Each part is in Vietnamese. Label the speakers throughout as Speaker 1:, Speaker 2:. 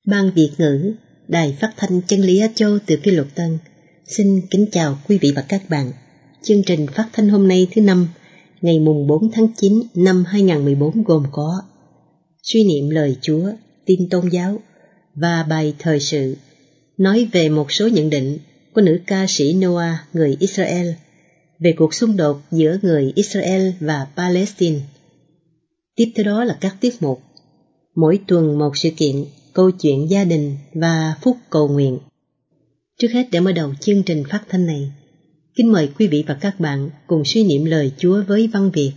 Speaker 1: Ban Việt ngữ, Đài Phát thanh Chân lý Á Châu từ Kỳ Lục Tân xin kính chào quý vị và các bạn. Chương trình phát thanh hôm nay thứ Năm, ngày mùng 4 tháng 9 năm 2014 gồm có suy niệm lời Chúa, tin tôn giáo và bài thời sự, nói về một số nhận định của nữ ca sĩ Noah người Israel về cuộc xung đột giữa người Israel và Palestine. Tiếp theo đó là các tiết mục, mỗi tuần một sự kiện, câu chuyện gia đình và phút cầu nguyện. Trước hết, để mở đầu chương trình phát thanh này, kính mời quý vị và các bạn cùng suy niệm lời Chúa với văn Việt.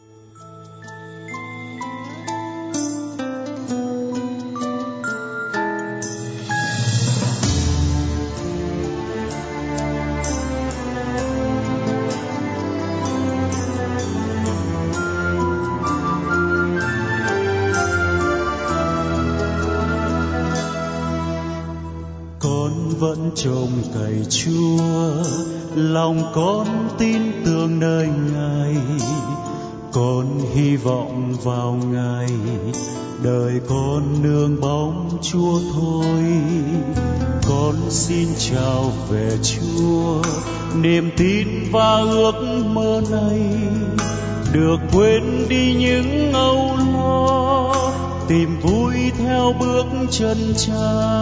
Speaker 2: Vẫn trông cậy Chúa, lòng con tin tưởng nơi Ngài, con hy vọng vào Ngài, đời con nương bóng Chúa thôi. Con xin chào về Chúa, niềm tin và ước mơ này được quên đi những âu lo, tìm vui theo bước chân Cha.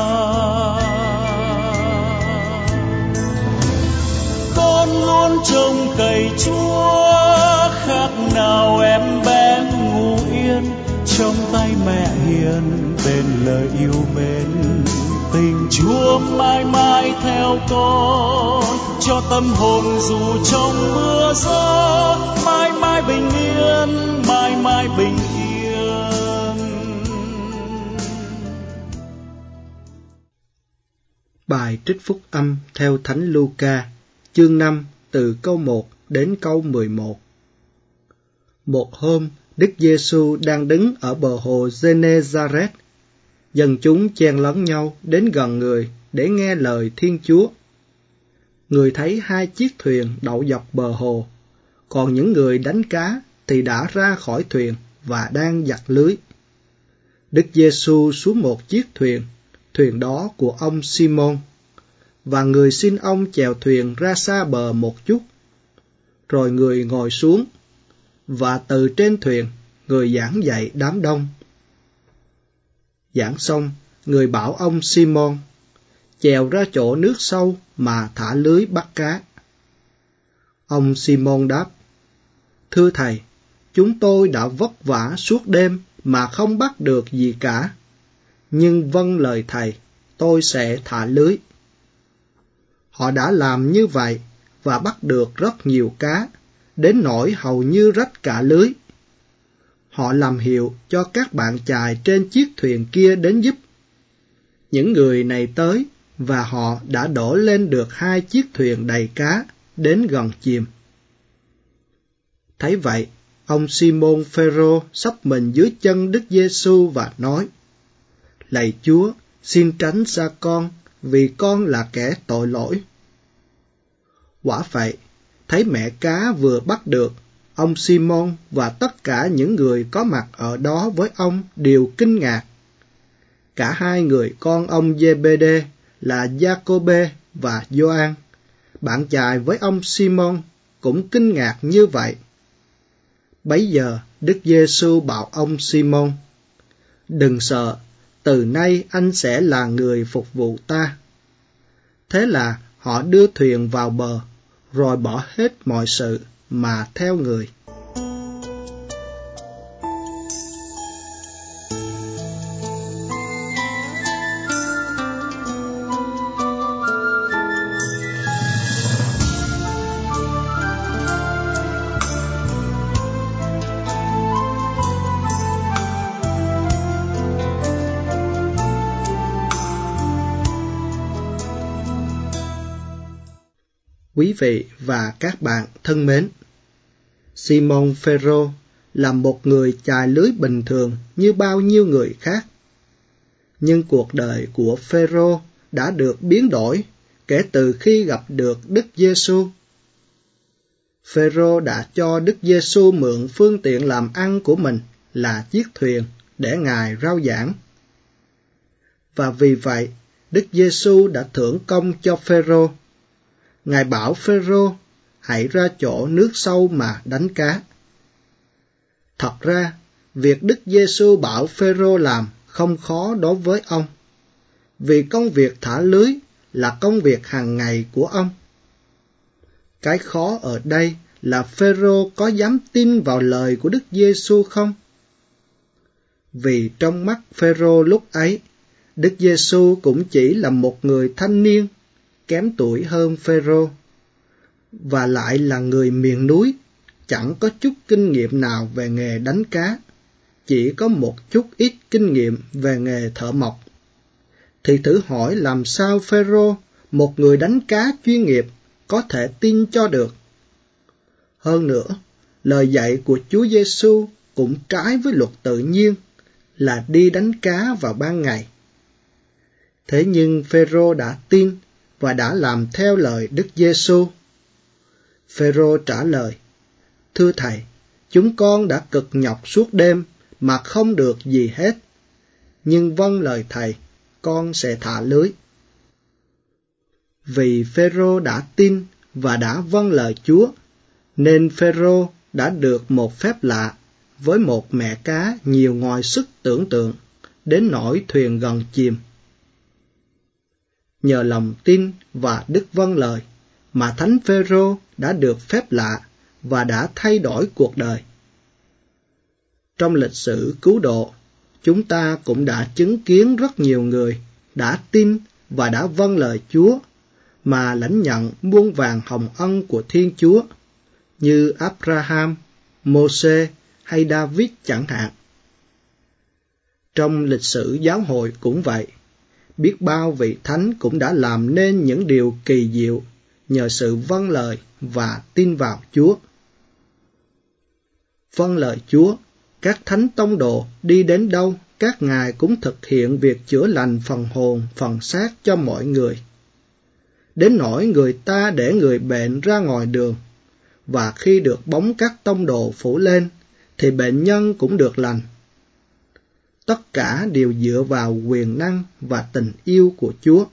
Speaker 2: Con luôn trông cậy Chúa, khác nào em bé ngủ yên trong tay mẹ hiền, bên lời yêu mến. Tình Chúa mãi mãi theo con, cho tâm hồn dù trong mưa gió, mãi mãi bình yên, mãi mãi bình yên.
Speaker 3: Bài trích phúc âm theo Thánh Luca, chương 5, từ câu 1 đến câu 11. Một hôm, Đức Giêsu đang đứng ở bờ hồ Gê-nê-sa-rét. Dân chúng chen lấn nhau đến gần người để nghe lời Thiên Chúa. Người thấy 2 chiếc thuyền đậu dọc bờ hồ, còn những người đánh cá thì đã ra khỏi thuyền và đang giặt lưới. Đức Giêsu xuống một chiếc thuyền, thuyền đó của ông Simon, và người xin ông chèo thuyền ra xa bờ một chút. Rồi người ngồi xuống, và từ trên thuyền, người giảng dạy đám đông. Giảng xong, người bảo ông Simon chèo ra chỗ nước sâu mà thả lưới bắt cá. Ông Simon đáp: Thưa Thầy, chúng tôi đã vất vả suốt đêm mà không bắt được gì cả. Nhưng vâng lời Thầy, tôi sẽ thả lưới. Họ đã làm như vậy và bắt được rất nhiều cá, đến nỗi hầu như rách cả lưới. Họ làm hiệu cho các bạn chài trên chiếc thuyền kia đến giúp. Những người này tới và họ đã đổ lên được 2 chiếc thuyền đầy cá đến gần chìm. Thấy vậy, ông Simon Phêrô xấp mình dưới chân Đức Giêsu và nói: Lạy Chúa, xin tránh xa con, vì con là kẻ tội lỗi. Quả vậy, thấy mẻ cá vừa bắt được, ông Simon và tất cả những người có mặt ở đó với ông đều kinh ngạc. Cả 2 người con ông Giê-bê-đê là Gia-cô-bê và Gioan, bạn chài với ông Simon, cũng kinh ngạc như vậy. Bấy giờ Đức Giêsu bảo ông Simon: Đừng sợ, từ nay anh sẽ là người phục vụ ta. Thế là họ đưa thuyền vào bờ, rồi bỏ hết mọi sự mà theo người. Quý vị và các bạn thân mến, Simon Phêrô là một người chài lưới bình thường như bao nhiêu người khác. Nhưng cuộc đời của Phêrô đã được biến đổi kể từ khi gặp được Đức Giêsu. Phêrô đã cho Đức Giêsu mượn phương tiện làm ăn của mình là chiếc thuyền để Ngài rao giảng. Và vì vậy, Đức Giêsu đã thưởng công cho Phêrô. Ngài bảo Phêrô hãy ra chỗ nước sâu mà đánh cá. Thật ra, việc Đức Giêsu bảo Phêrô làm không khó đối với ông, vì công việc thả lưới là công việc hàng ngày của ông. Cái khó ở đây là Phêrô có dám tin vào lời của Đức Giêsu không? Vì trong mắt Phêrô lúc ấy, Đức Giêsu cũng chỉ là một người thanh niên, kém tuổi hơn Phêrô, và lại là người miền núi, chẳng có chút kinh nghiệm nào về nghề đánh cá, chỉ có một chút ít kinh nghiệm về nghề thợ mộc. Thì thử hỏi làm sao Phêrô, một người đánh cá chuyên nghiệp, có thể tin cho được? Hơn nữa, lời dạy của Chúa Giêsu cũng trái với luật tự nhiên là đi đánh cá vào ban ngày. Thế nhưng Phêrô đã tin và đã làm theo lời Đức Giêsu. Phêrô trả lời: "Thưa thầy, chúng con đã cực nhọc suốt đêm mà không được gì hết. Nhưng vâng lời thầy, con sẽ thả lưới." Vì Phêrô đã tin và đã vâng lời Chúa, nên Phêrô đã được một phép lạ với một mẻ cá nhiều ngoài sức tưởng tượng, đến nỗi thuyền gần chìm. Nhờ lòng tin và đức vâng lời mà Thánh Phêrô đã được phép lạ và đã thay đổi cuộc đời. Trong lịch sử cứu độ, chúng ta cũng đã chứng kiến rất nhiều người đã tin và đã vâng lời Chúa mà lãnh nhận muôn vàn hồng ân của Thiên Chúa, như Abraham, Mô-sê hay David chẳng hạn. Trong lịch sử giáo hội cũng vậy, biết bao vị thánh cũng đã làm nên những điều kỳ diệu nhờ sự vâng lời và tin vào Chúa. Vâng lời Chúa, các thánh tông đồ đi đến đâu, các ngài cũng thực hiện việc chữa lành phần hồn, phần xác cho mọi người. Đến nỗi người ta để người bệnh ra ngoài đường, và khi được bóng các tông đồ phủ lên, thì bệnh nhân cũng được lành. Tất cả đều dựa vào quyền năng và tình yêu của Chúa.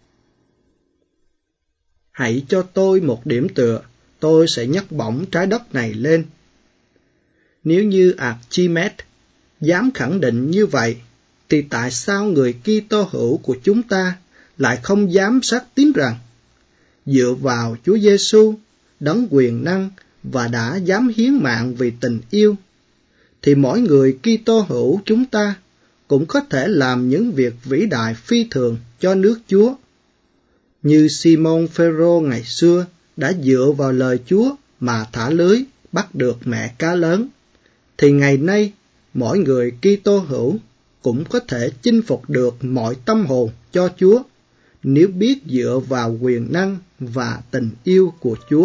Speaker 3: Hãy cho tôi một điểm tựa, tôi sẽ nhấc bổng trái đất này lên. Nếu như Archimedes dám khẳng định như vậy, thì tại sao người Kitô hữu của chúng ta lại không dám xác tín rằng dựa vào Chúa Giêsu, đấng quyền năng và đã dám hiến mạng vì tình yêu, thì mỗi người Kitô hữu chúng ta cũng có thể làm những việc vĩ đại phi thường cho nước Chúa. Như Simon Phêrô ngày xưa đã dựa vào lời Chúa mà thả lưới bắt được mẻ cá lớn, thì ngày nay mỗi người Kitô hữu cũng có thể chinh phục được mọi tâm hồn cho Chúa, nếu biết dựa vào quyền năng và tình yêu của Chúa.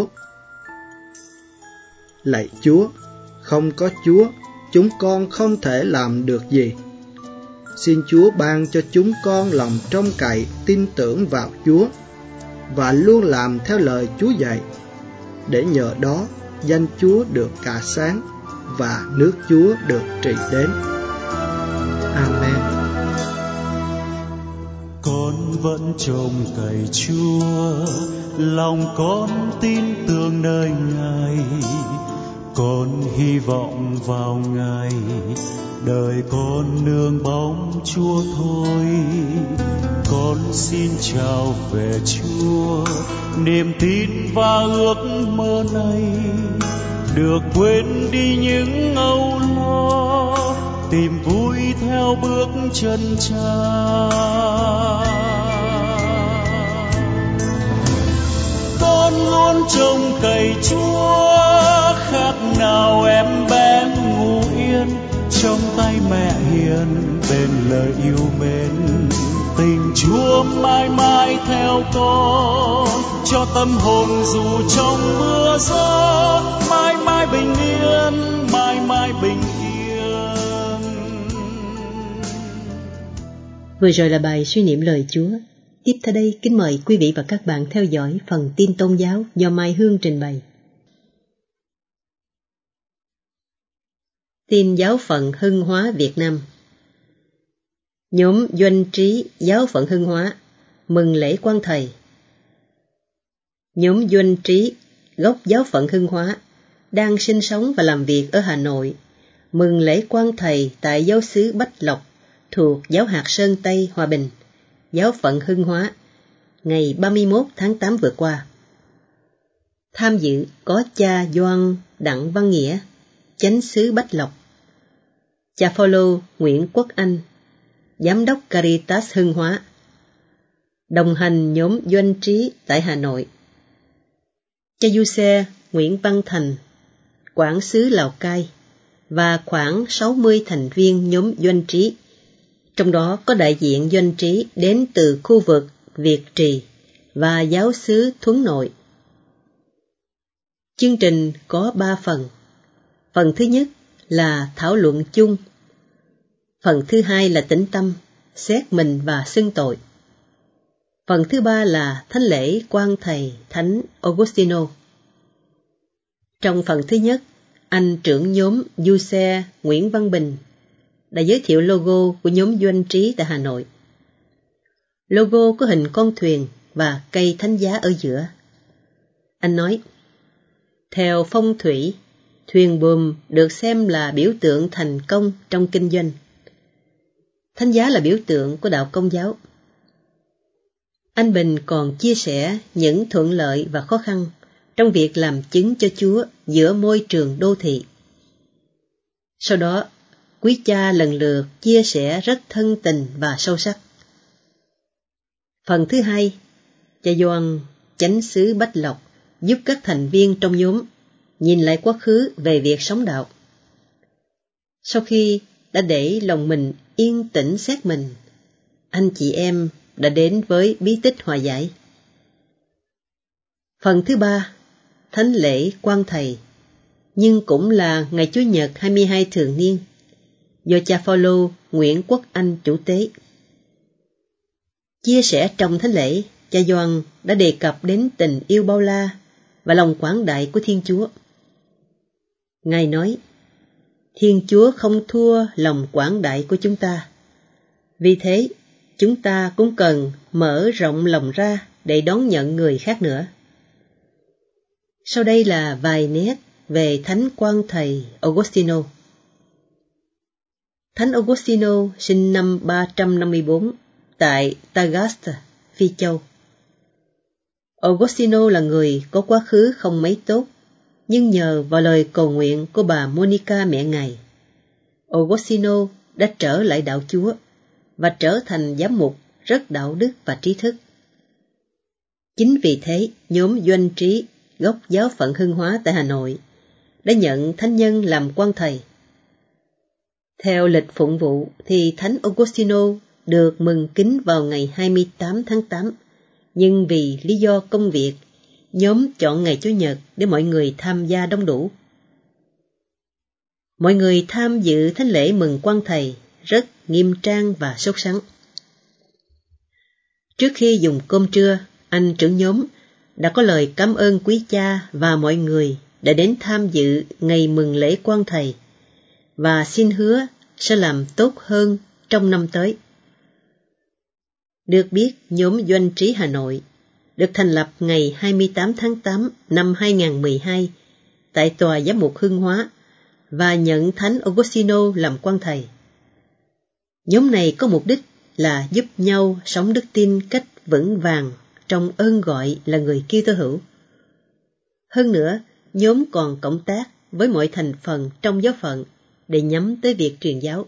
Speaker 3: Lạy Chúa, không có Chúa, chúng con không thể làm được gì. Xin Chúa ban cho chúng con lòng trông cậy, tin tưởng vào Chúa, và luôn làm theo lời Chúa dạy, để nhờ đó danh Chúa được cả sáng và nước Chúa được trị đến. Amen.
Speaker 2: Con vẫn trông cậy Chúa, lòng con tin tưởng nơi Ngài. Con hy vọng vào Ngài, đời con nương bóng Chúa thôi. Con xin chào về Chúa, niềm tin và ước mơ này được quên đi những âu lo, tìm vui theo bước chân Cha. Con luôn trông cậy Chúa, khác nào em bé ngủ yên trong tay mẹ hiền, bên lời yêu mến. Tình Chúa mãi mãi theo con, cho tâm hồn dù trong mưa gió, mãi mãi bình yên, mãi mãi bình yên.
Speaker 1: Vừa rồi là bài suy niệm lời Chúa. Tiếp theo đây, kính mời quý vị và các bạn theo dõi phần tin tôn giáo do Mai Hương trình bày. Tin giáo phận Hưng Hóa Việt Nam. Nhóm Doanh Trí Giáo phận Hưng Hóa mừng lễ Quan Thầy. Nhóm Doanh Trí gốc Giáo phận Hưng Hóa đang sinh sống và làm việc ở Hà Nội mừng lễ Quan Thầy tại giáo xứ Bách Lộc thuộc giáo hạt Sơn Tây Hòa Bình, Giáo phận Hưng Hóa, ngày 31 tháng 8 vừa qua. Tham dự có cha Doan Đặng Văn Nghĩa, chánh xứ Bách Lộc, cha Phaolô Nguyễn Quốc Anh, giám đốc Caritas Hưng Hóa, đồng hành nhóm Doanh Trí tại Hà Nội, cha Du-xe Nguyễn Văn Thành, quản xứ Lào Cai, và khoảng 60 thành viên nhóm Doanh Trí, trong đó có đại diện Doanh Trí đến từ khu vực Việt Trì và giáo xứ Thuấn Nội. Chương trình có 3 phần. Phần thứ nhất là thảo luận chung. Phần thứ hai là tĩnh tâm, xét mình và xưng tội. Phần thứ ba là thánh lễ Quan Thầy Thánh Augustino. Trong phần thứ nhất, anh trưởng nhóm Du-xe Nguyễn Văn Bình đã giới thiệu logo của nhóm Doanh Trí tại Hà Nội. Logo có hình con thuyền và cây thánh giá ở giữa. Anh nói, theo phong thủy, thuyền buồm được xem là biểu tượng thành công trong kinh doanh. Thánh giá là biểu tượng của đạo Công giáo. Anh Bình còn chia sẻ những thuận lợi và khó khăn trong việc làm chứng cho Chúa giữa môi trường đô thị. Sau đó, quý cha lần lượt chia sẻ rất thân tình và sâu sắc. Phần thứ hai, cha Doan, chánh xứ Bách Lộc, giúp các thành viên trong nhóm nhìn lại quá khứ về việc sống đạo. Sau khi đã để lòng mình yên tĩnh xét mình, anh chị em đã đến với bí tích hòa giải. Phần thứ ba, thánh lễ Quan Thầy, nhưng cũng là ngày Chủ nhật 22 thường niên, do cha Phaolô Nguyễn Quốc Anh chủ tế. Chia sẻ trong thánh lễ, cha Doan đã đề cập đến tình yêu bao la và lòng quảng đại của Thiên Chúa. Ngài nói, Thiên Chúa không thua lòng quảng đại của chúng ta. Vì thế, chúng ta cũng cần mở rộng lòng ra để đón nhận người khác nữa. Sau đây là vài nét về Thánh Quan Thầy Augustino. Thánh Augustino sinh năm 354 tại Tagaste, Phi Châu. Augustino là người có quá khứ không mấy tốt, nhưng nhờ vào lời cầu nguyện của bà Monica mẹ Ngài, Augustino đã trở lại đạo Chúa và trở thành giám mục rất đạo đức và trí thức. Chính vì thế, nhóm Doanh Trí gốc Giáo phận Hưng Hóa tại Hà Nội đã nhận thánh nhân làm quan thầy. Theo lịch phụng vụ thì Thánh Augustino được mừng kính vào ngày 28 tháng 8, nhưng vì lý do công việc, nhóm chọn ngày Chủ nhật để mọi người tham gia đông đủ. Mọi người tham dự thánh lễ mừng quan thầy rất nghiêm trang và sốt sắng. Trước khi dùng cơm trưa, anh trưởng nhóm đã có lời cảm ơn quý cha và mọi người đã đến tham dự ngày mừng lễ quan thầy và xin hứa sẽ làm tốt hơn trong năm tới. Được biết, nhóm Doanh Trí Hà Nội được thành lập ngày 28 tháng 8 năm 2012 tại Tòa Giám mục Hưng Hóa và nhận Thánh Augustino làm quan thầy. Nhóm này có mục đích là giúp nhau sống đức tin cách vững vàng trong ơn gọi là người Kitô hữu. Hơn nữa, nhóm còn cộng tác với mọi thành phần trong giáo phận để nhắm tới việc truyền giáo.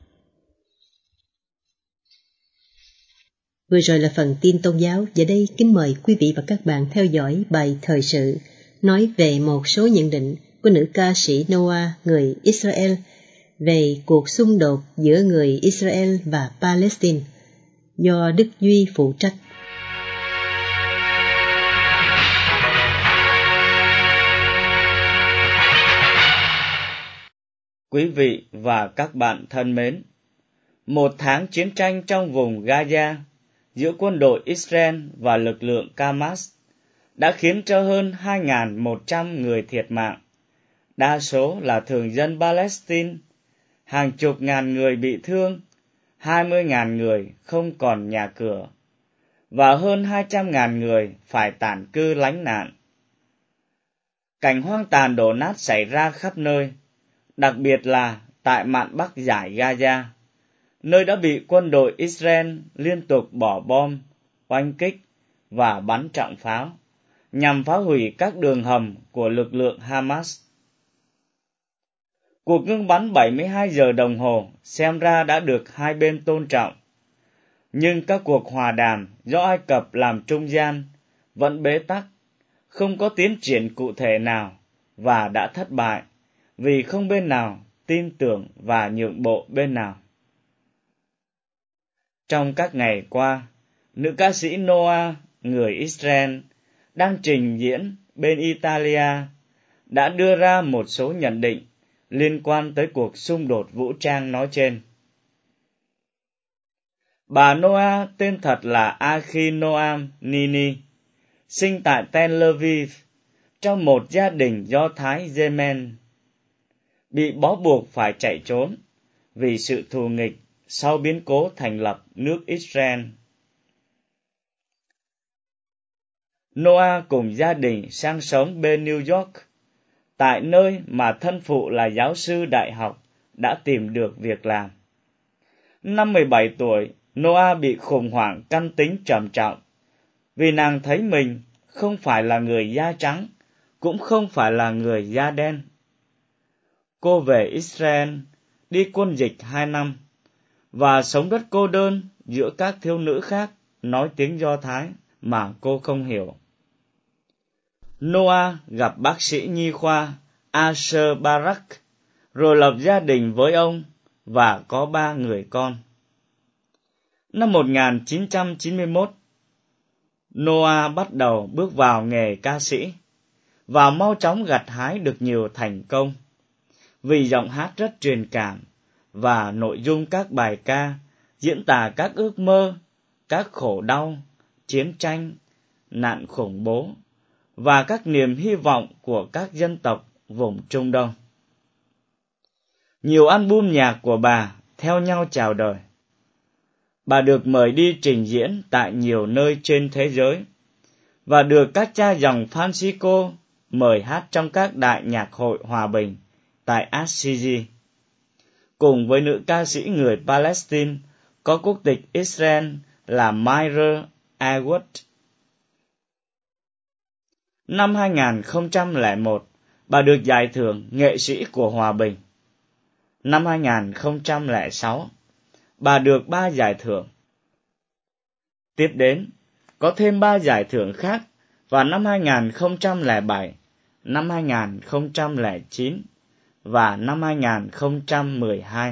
Speaker 1: Vừa rồi là phần tin tôn giáo. Giờ đây kính mời quý vị và các bạn theo dõi bài thời sự nói về một số nhận định của nữ ca sĩ Noah người Israel về cuộc xung đột giữa người Israel và Palestine do Đức Duy phụ trách.
Speaker 4: Quý vị và các bạn thân mến, một tháng chiến tranh trong vùng Gaza giữa quân đội Israel và lực lượng Hamas đã khiến cho hơn 2.100 người thiệt mạng, đa số là thường dân Palestine, hàng chục ngàn người bị thương, 20.000 người không còn nhà cửa, và hơn 200.000 người phải tản cư lánh nạn. Cảnh hoang tàn đổ nát xảy ra khắp nơi, đặc biệt là tại mạn Bắc dải Gaza, nơi đã bị quân đội Israel liên tục bỏ bom, oanh kích và bắn trọng pháo, nhằm phá hủy các đường hầm của lực lượng Hamas. Cuộc ngưng bắn 72 giờ đồng hồ xem ra đã được hai bên tôn trọng, nhưng các cuộc hòa đàm do Ai Cập làm trung gian vẫn bế tắc, không có tiến triển cụ thể nào và đã thất bại vì không bên nào tin tưởng và nhượng bộ bên nào. Trong các ngày qua, nữ ca sĩ Noah, người Israel, đang trình diễn bên Italia, đã đưa ra một số nhận định liên quan tới cuộc xung đột vũ trang nói trên. Bà Noah tên thật là Ahinoam Nini, sinh tại Tel Aviv, trong một gia đình Do Thái Yemen, bị bó buộc phải chạy trốn vì sự thù nghịch sau biến cố thành lập nước Israel. Noah cùng gia đình sang sống bên New York, tại nơi mà thân phụ là giáo sư đại học đã tìm được việc làm. Năm 17 tuổi, Noah bị khủng hoảng căn tính trầm trọng, vì nàng thấy mình không phải là người da trắng, cũng không phải là người da đen. Cô về Israel, đi quân dịch 2 năm, và sống rất cô đơn giữa các thiếu nữ khác nói tiếng Do Thái mà cô không hiểu. Noah gặp bác sĩ nhi khoa Asher Barak, rồi lập gia đình với ông và có 3 người con. Năm 1991, Noah bắt đầu bước vào nghề ca sĩ và mau chóng gặt hái được nhiều thành công, vì giọng hát rất truyền cảm và nội dung các bài ca diễn tả các ước mơ, các khổ đau, chiến tranh, nạn khủng bố và các niềm hy vọng của các dân tộc vùng Trung Đông. Nhiều album nhạc của bà theo nhau chào đời. Bà được mời đi trình diễn tại nhiều nơi trên thế giới và được các cha dòng Francisco mời hát trong các đại nhạc hội hòa bình tại Assisi, cùng với nữ ca sĩ người Palestine có quốc tịch Israel là Myra Awad. Năm 2001, bà được giải thưởng nghệ sĩ của hòa bình. Năm 2006, bà được 3 giải thưởng. Tiếp đến, có thêm 3 giải thưởng khác vào năm 2007, năm 2009 và năm 2012.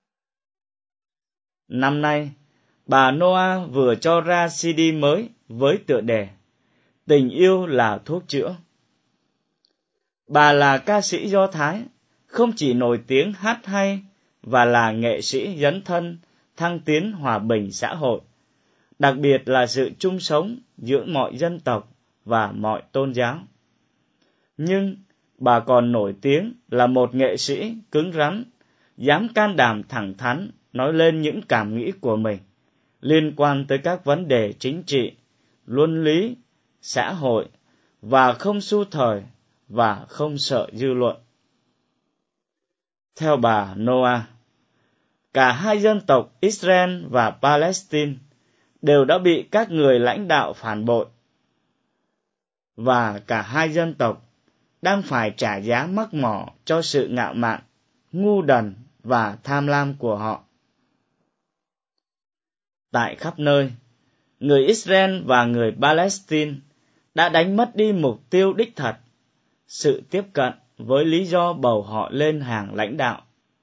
Speaker 4: Năm nay, bà Noah vừa cho ra CD mới với tựa đề Tình yêu là thuốc chữa. Bà là ca sĩ Do Thái, không chỉ nổi tiếng hát hay và là nghệ sĩ dấn thân thăng tiến hòa bình xã hội, đặc biệt là sự chung sống giữa mọi dân tộc và mọi tôn giáo. Nhưng bà còn nổi tiếng là một nghệ sĩ cứng rắn, dám can đảm thẳng thắn nói lên những cảm nghĩ của mình liên quan tới các vấn đề chính trị, luân lý, xã hội, và không su thời và không sợ dư luận. Theo bà Noah, cả hai dân tộc Israel và Palestine đều đã bị các người lãnh đạo phản bội, và cả hai dân tộc đang phải trả giá mắc mỏ cho sự ngạo mạn, ngu đần và tham lam của họ. Tại khắp nơi, người Israel và người Palestine đã đánh mất đi mục tiêu đích thật, sự tiếp cận với lý do bầu họ lên hàng lãnh đạo.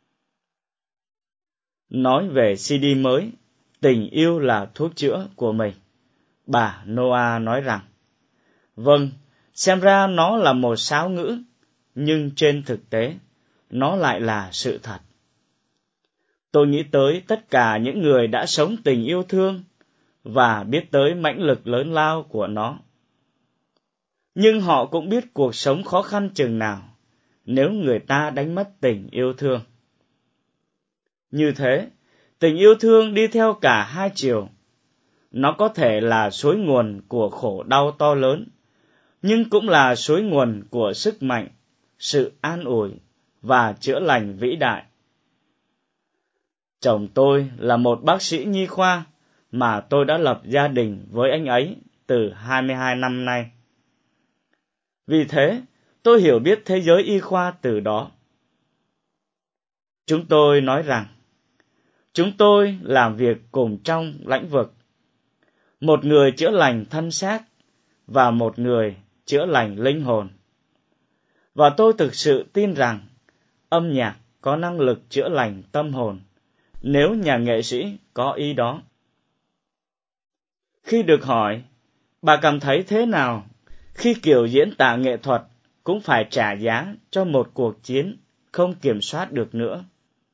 Speaker 4: Nói về CD mới, Tình yêu là thuốc chữa của mình, bà Noah nói rằng, vâng, xem ra nó là một sáo ngữ, nhưng trên thực tế, nó lại là sự thật. Tôi nghĩ tới tất cả những người đã sống tình yêu thương và biết tới mãnh lực lớn lao của nó. Nhưng họ cũng biết cuộc sống khó khăn chừng nào nếu người ta đánh mất tình yêu thương. Như thế Tình yêu thương đi theo cả hai chiều. Nó có thể là suối nguồn của khổ đau to lớn, nhưng cũng là suối nguồn của sức mạnh, sự an ủi và chữa lành vĩ đại. Chồng tôi là một bác sĩ nhi khoa mà tôi đã lập gia đình với anh ấy từ 22 năm nay. Vì thế, tôi hiểu biết thế giới y khoa từ đó. Chúng tôi nói rằng, chúng tôi làm việc cùng trong lĩnh vực. Một người chữa lành thân xác và một người chữa lành linh hồn. Và tôi thực sự tin rằng âm nhạc có năng lực chữa lành tâm hồn nếu nhà nghệ sĩ có ý đó. Khi được hỏi, bà cảm thấy thế nào khi kiểu diễn tả nghệ thuật cũng phải trả giá cho một cuộc chiến không kiểm soát được nữa?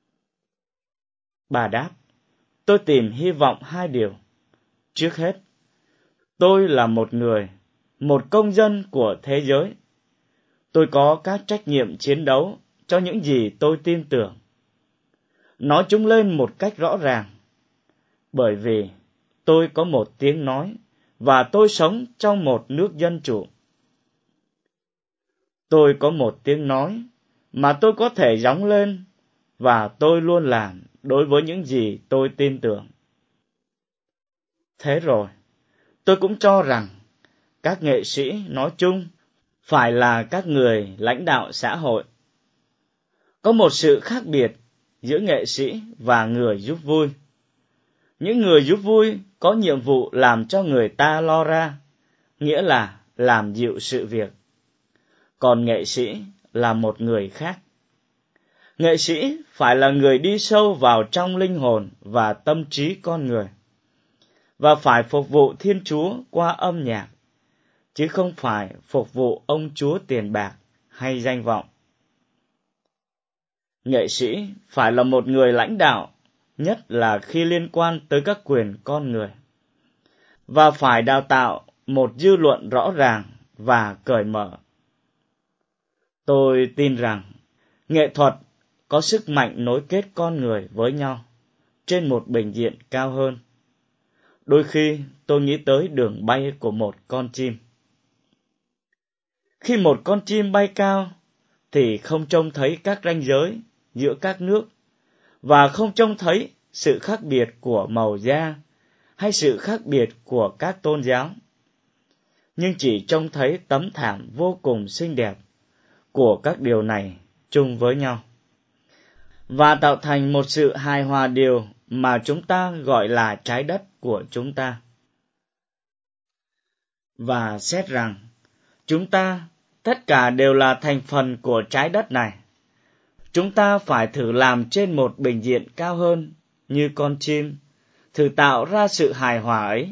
Speaker 4: Bà đáp, tôi tìm hy vọng hai điều. Trước hết, tôi là một người, một công dân của thế giới. Tôi có các trách nhiệm chiến đấu cho những gì tôi tin tưởng. Nói chúng lên một cách rõ ràng, bởi vì tôi có một tiếng nói và tôi sống trong một nước dân chủ. Tôi có một tiếng nói mà tôi có thể gióng lên và tôi luôn làm đối với những gì tôi tin tưởng. Thế rồi, tôi cũng cho rằng các nghệ sĩ nói chung phải là các người lãnh đạo xã hội. Có một sự khác biệt giữa nghệ sĩ và người giúp vui. Những người giúp vui có nhiệm vụ làm cho người ta lo ra, nghĩa là làm dịu sự việc. Còn nghệ sĩ là một người khác. Nghệ sĩ phải là người đi sâu vào trong linh hồn và tâm trí con người, và phải phục vụ Thiên Chúa qua âm nhạc, chứ không phải phục vụ ông chúa tiền bạc hay danh vọng. Nghệ sĩ phải là một người lãnh đạo, nhất là khi liên quan tới các quyền con người, và phải đào tạo một dư luận rõ ràng và cởi mở. Tôi tin rằng nghệ thuật có sức mạnh nối kết con người với nhau trên một bình diện cao hơn. Đôi khi tôi nghĩ tới đường bay của một con chim. Khi một con chim bay cao thì không trông thấy các ranh giới giữa các nước, và không trông thấy sự khác biệt của màu da hay sự khác biệt của các tôn giáo, nhưng chỉ trông thấy tấm thảm vô cùng xinh đẹp của các điều này chung với nhau, và tạo thành một sự hài hòa điều mà chúng ta gọi là trái đất của chúng ta. Và xét rằng chúng ta tất cả đều là thành phần của trái đất này, chúng ta phải thử làm trên một bình diện cao hơn như con chim, thử tạo ra sự hài hòa ấy.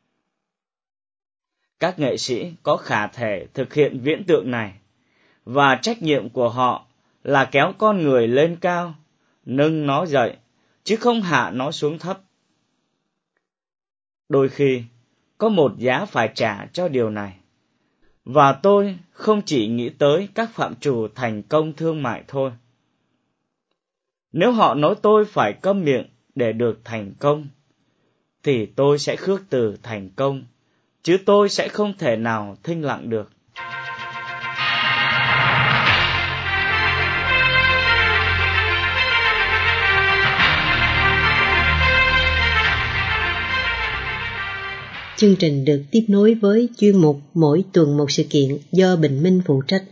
Speaker 4: Các nghệ sĩ có khả thể thực hiện viễn tượng này, và trách nhiệm của họ là kéo con người lên cao, nâng nó dậy, chứ không hạ nó xuống thấp. Đôi khi, có một giá phải trả cho điều này, và tôi không chỉ nghĩ tới các phạm trù thành công thương mại thôi. Nếu họ nói tôi phải câm miệng để được thành công, thì tôi sẽ khước từ thành công, chứ tôi sẽ không thể nào thinh lặng được.
Speaker 1: Chương trình được tiếp nối với chuyên mục Mỗi tuần một sự kiện do Bình Minh phụ trách.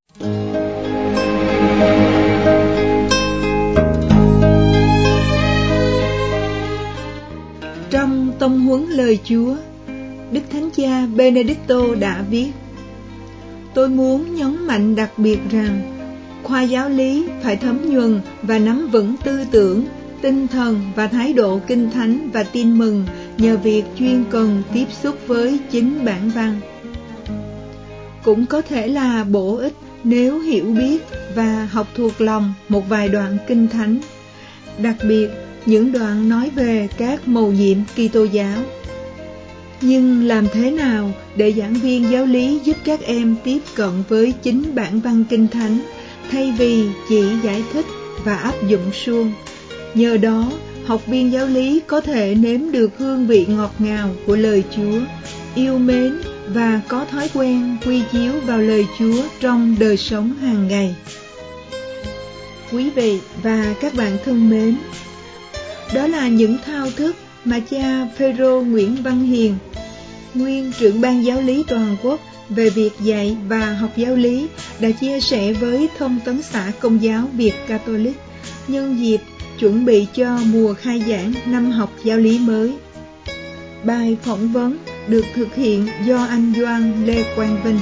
Speaker 5: Trong tông huấn lời Chúa, Đức Thánh Cha Benedicto đã viết: Tôi muốn nhấn mạnh đặc biệt rằng khoa giáo lý phải thấm nhuần và nắm vững tư tưởng, tinh thần và thái độ kinh thánh và tin mừng nhờ việc chuyên cần tiếp xúc với chính bản văn. Cũng có thể là bổ ích nếu hiểu biết và học thuộc lòng một vài đoạn kinh thánh, đặc biệt những đoạn nói về các mầu nhiệm Kitô giáo. Nhưng làm thế nào để giảng viên giáo lý giúp các em tiếp cận với chính bản văn kinh thánh thay vì chỉ giải thích và áp dụng suông? Nhờ đó, học viên giáo lý có thể nếm được hương vị ngọt ngào của lời Chúa, yêu mến và có thói quen quy chiếu vào lời Chúa trong đời sống hàng ngày. Quý vị và các bạn thân mến, đó là những thao thức mà cha Phêrô Nguyễn Văn Hiền, nguyên trưởng ban giáo lý toàn quốc về việc dạy và học giáo lý, đã chia sẻ với Thông tấn xã Công giáo Việt Catholic nhân dịp chuẩn bị cho mùa khai giảng năm học giáo lý mới. Bài phỏng vấn được thực hiện do anh Doan Lê Quang Vinh.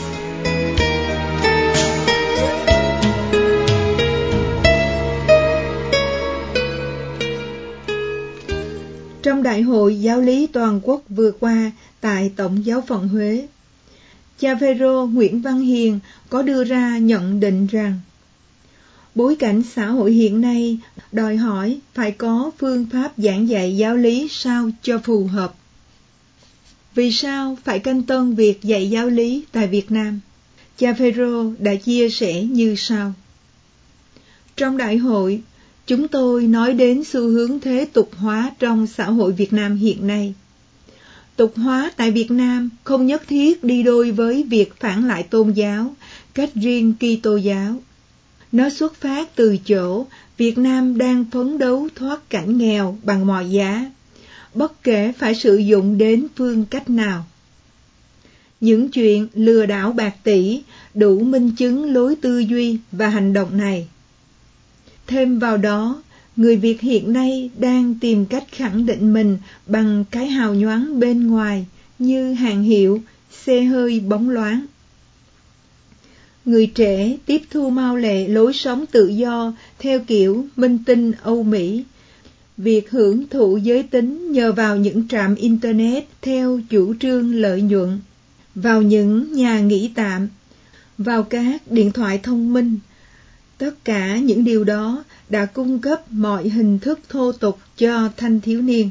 Speaker 5: Trong Đại hội Giáo lý Toàn quốc vừa qua tại Tổng giáo phận Huế, cha Phêrô Nguyễn Văn Hiền có đưa ra nhận định rằng bối cảnh xã hội hiện nay đòi hỏi phải có phương pháp giảng dạy giáo lý sao cho phù hợp. Vì sao phải canh tân việc dạy giáo lý tại Việt Nam? Cha Phêrô đã chia sẻ như sau. Trong đại hội, chúng tôi nói đến xu hướng thế tục hóa trong xã hội Việt Nam hiện nay. Tục hóa tại Việt Nam không nhất thiết đi đôi với việc phản lại tôn giáo, cách riêng Kitô giáo. Nó xuất phát từ chỗ Việt Nam đang phấn đấu thoát cảnh nghèo bằng mọi giá, bất kể phải sử dụng đến phương cách nào. Những chuyện lừa đảo bạc tỷ đủ minh chứng lối tư duy và hành động này. Thêm vào đó, người Việt hiện nay đang tìm cách khẳng định mình bằng cái hào nhoáng bên ngoài như hàng hiệu, xe hơi bóng loáng. Người trẻ tiếp thu mau lẹ lối sống tự do theo kiểu minh tinh Âu Mỹ. Việc hưởng thụ giới tính nhờ vào những trạm Internet theo chủ trương lợi nhuận, vào những nhà nghỉ tạm, vào các điện thoại thông minh. Tất cả những điều đó đã cung cấp mọi hình thức thô tục cho thanh thiếu niên.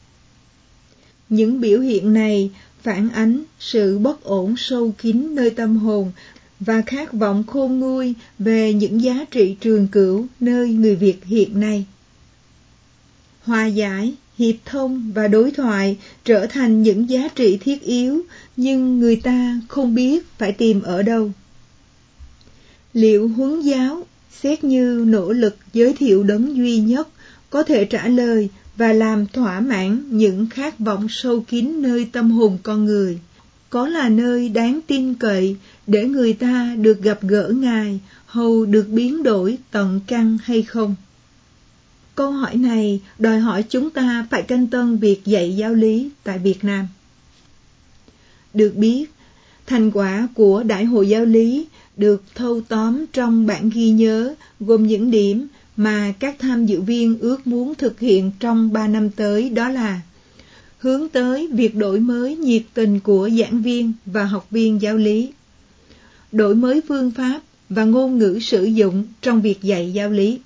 Speaker 5: Những biểu hiện này phản ánh sự bất ổn sâu kín nơi tâm hồn và khát vọng khôn nguôi về những giá trị trường cửu nơi người Việt hiện nay. Hòa giải, hiệp thông và đối thoại trở thành những giá trị thiết yếu, nhưng người ta không biết phải tìm ở đâu. Liệu huấn giáo, xét như nỗ lực giới thiệu đấng duy nhất, có thể trả lời và làm thỏa mãn những khát vọng sâu kín nơi tâm hồn con người? Có là nơi đáng tin cậy để người ta được gặp gỡ Ngài, hầu được biến đổi tận căn hay không? Câu hỏi này đòi hỏi chúng ta phải canh tân việc dạy giáo lý tại Việt Nam. Được biết, thành quả của Đại hội Giáo lý được thâu tóm trong bản ghi nhớ gồm những điểm mà các tham dự viên ước muốn thực hiện trong 3 năm tới, đó là hướng tới việc đổi mới nhiệt tình của giảng viên và học viên giáo lý, đổi mới phương pháp và ngôn ngữ sử dụng trong việc dạy giáo lý.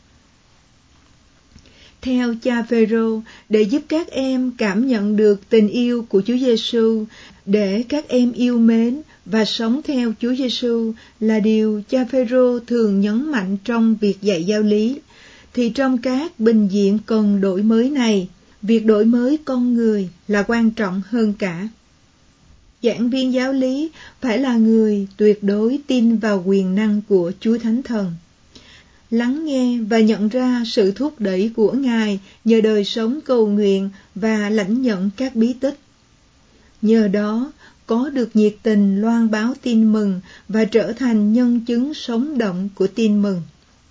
Speaker 5: Theo cha Phêrô, để giúp các em cảm nhận được tình yêu của Chúa Giêsu, để các em yêu mến và sống theo Chúa Giêsu là điều cha Phêrô thường nhấn mạnh trong việc dạy giáo lý, thì trong các bình diện cần đổi mới này, việc đổi mới con người là quan trọng hơn cả. Giảng viên giáo lý phải là người tuyệt đối tin vào quyền năng của Chúa Thánh Thần, lắng nghe và nhận ra sự thúc đẩy của Ngài nhờ đời sống cầu nguyện và lãnh nhận các bí tích. Nhờ đó, có được nhiệt tình loan báo tin mừng và trở thành nhân chứng sống động của tin mừng.